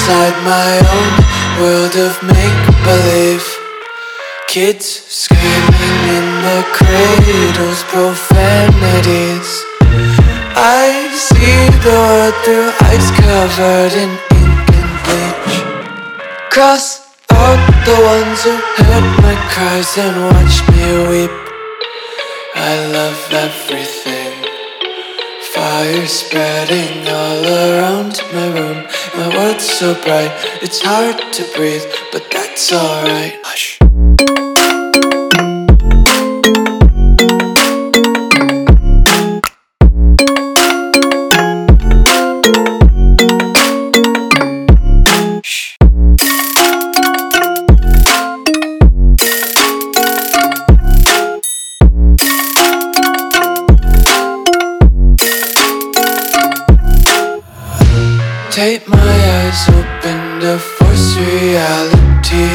inside my own world of make-believe. Kids screaming in their cradles, profanities. I see the world through eyes covered in ink and bleach. Cross out the ones who heard my cries and watched me weep. I love everything. Fire spreading all around my room. My world's so bright, it's hard to breathe, but that's alright. Hush. Tape my eyes open to force reality.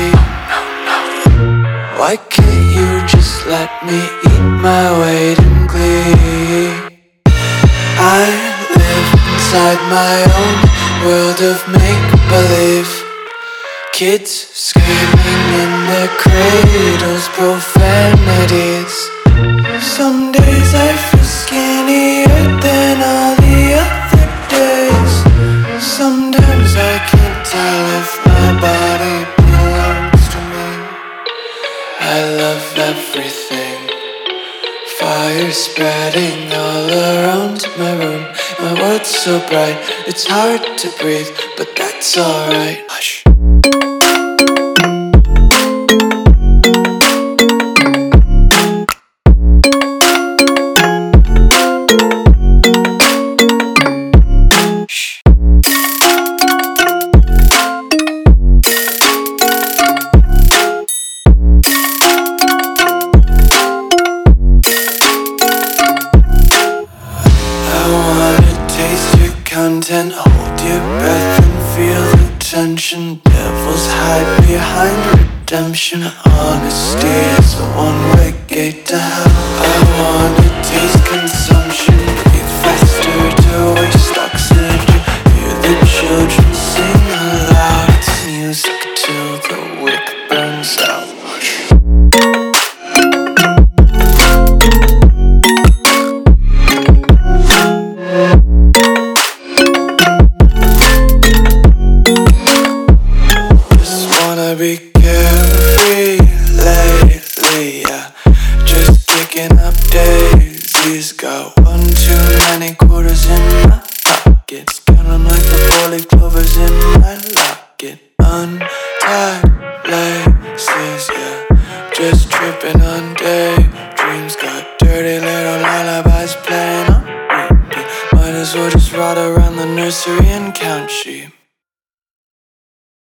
Why can't you just let me eat my weight in glee? I live inside my own world of make-believe. Kids screaming in their cradles, profanities. Some days I feel skinnier than all the other days. Sometimes I can't tell if my body belongs to me. I love everything. Fire spreading all around my room. My world's so bright, it's hard to breathe, but that's alright. Hush. Content, hold your breath and feel the tension. Devils hide behind redemption. Honesty is a one-way gate to hell. I wanna taste consumption, breathe faster to waste oxygen. Hear the children sing aloud. It's music till the wick burns out. Be carefree lately, yeah. Just picking up daisies. Got one too many quarters in my pockets. Count 'em like the 4-leaf clovers in my locket. Untied laces, yeah. Just tripping on daydreams. Got dirty little lullabies playing on repeat. Might as well just ride around the nursery and count sheep.